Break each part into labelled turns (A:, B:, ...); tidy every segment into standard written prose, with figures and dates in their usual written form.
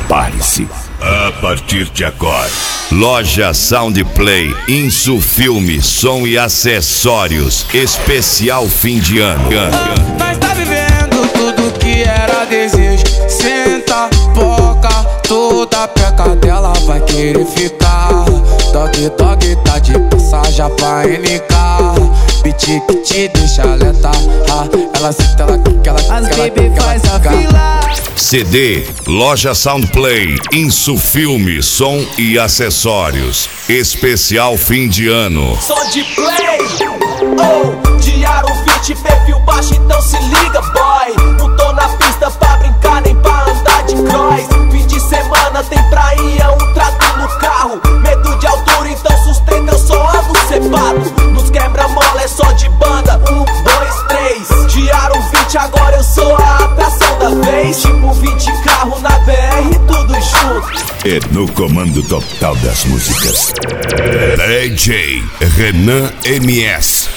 A: Prepare-se. A partir de agora, Loja Soundplay, Insu Filme, som e acessórios, especial fim de ano.
B: Mas tá vivendo tudo que era desejo. Senta, foca, toda peca dela vai querer ficar. Dog, dog, tá de passagem pra NK. Beat que te deixa lenta. Ela senta, ela quica, ela quica. As baby faz a fila.
A: CD, Loja Soundplay, Insu Filme, som e acessórios, especial fim de ano.
C: Soundplay, de aro 20, perfil baixo, então se liga, boy. Não tô na pista pra brincar, nem pra andar de cross. Fim de semana tem praia, um trato no carro. Medo de altura, então sustenta, eu só ando cepado. Nos quebra-mola é só de banda, 1, 2, 3. De aro 20, agora eu sou a atração da vez. Tipo 20 carro na BR, tudo junto.
A: E no comando total das músicas, DJ Renan MS.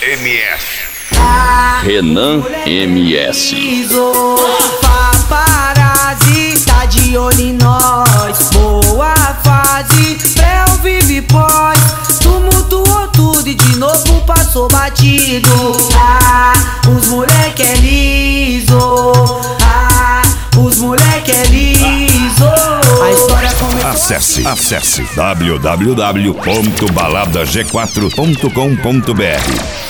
D: Renan MS.
E: Paparazzi tá de olho em nós. Boa fase, pré vive pós. Tumultuou tudo e de novo passou batido. Os moleque é liso. Os moleque é liso. A história começou.
A: Acesse www.baladag4.com.br.